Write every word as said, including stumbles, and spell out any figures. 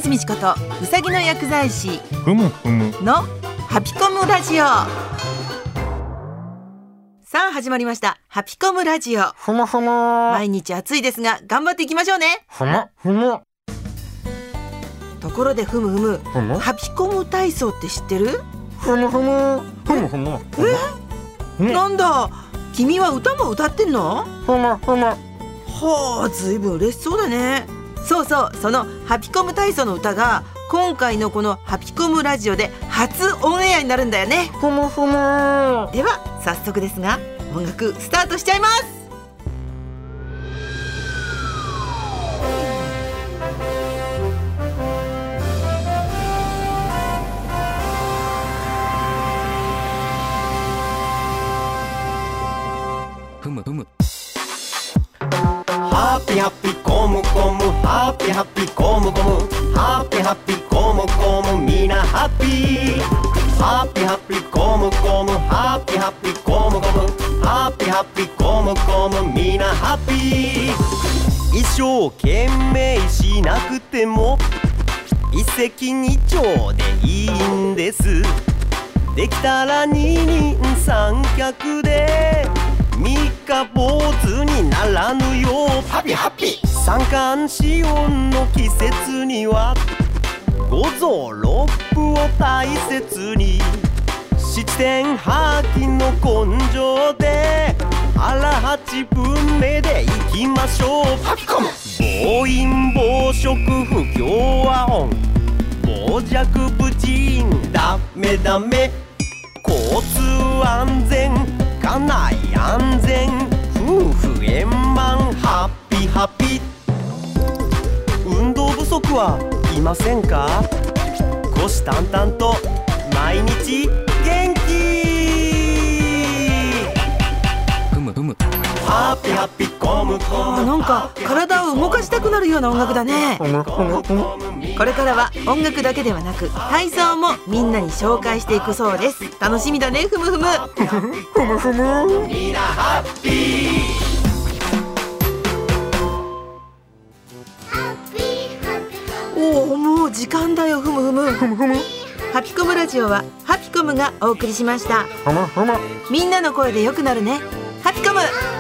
安美智子とうさぎの薬剤師ふむふむのハピコムラジオ。さあ始まりましたハピコムラジオ。 ふむふむ毎日暑いですが頑張っていきましょうね。 ふむふむところでふむふむふむハピコム体操って知ってる？ ふむふむふむふむえなんだ君は歌も歌ってんの？ ふむふむほう、ずいぶん嬉しそうだね。そうそう、そのハピコム体操の歌が今回のこのハピコムラジオで初オンエアになるんだよね。 ふむふむでは早速ですが音楽スタートしちゃいます。 ふむふむハッピーハッピーコムコムハッピーハッピーコムコムハッピーハッピーコムコムみんなハッピーハッピーハッピーコムコムハッピーハッピーコムコムハッピーハッピーコムコムみんなハッピー。一生懸命しなくても一石二鳥でいいんです。できたら二人三脚で三日坊主にならぬようハッピーハッピー。三寒四温の季節には五臓六腑を大切に七点八気の根性で腹八分目でいきましょうハッピコム。暴飲暴食不協和音傍若無人ダメダメ交通安全家内安全夫婦円満ハッピーハッピー。運動不足はいませんか？虎視眈々と毎日元気。 ふむふむハッピーハッピーコムコム。 あ、なんか体を動かしたくなるような音楽だね。これからは音楽だけではなく体操もみんなに紹介していくそうです。楽しみだね。ふむふむふむふむみんなハッピー。 おお、もう時間だよ。ふむふむふむふむハピコムラジオはハピコムがお送りしました。 ふむふむみんなの声で良くなるね。ハピコム。